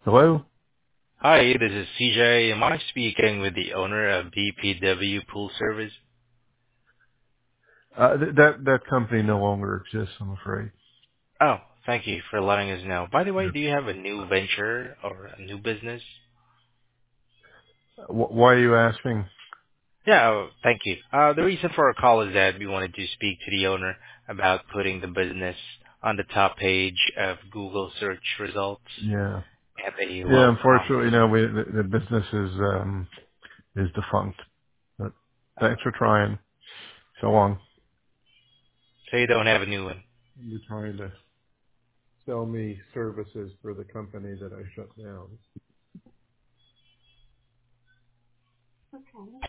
Hello? Hi, this is CJ. Am I speaking with the owner of BPW Pool Service? That company no longer exists, I'm afraid. Oh, thank you for letting us know. By the way, Yeah. do you have a new venture or a new business? Why are you asking? Yeah, thank you. The reason for our call is that we wanted to speak to the owner about putting the business on the top page of Google search results Yeah. at a Yeah, low cost. unfortunately, the business is defunct. But thanks for trying. So long. So you don't have a new one. You're trying to sell me services for the company that I shut down.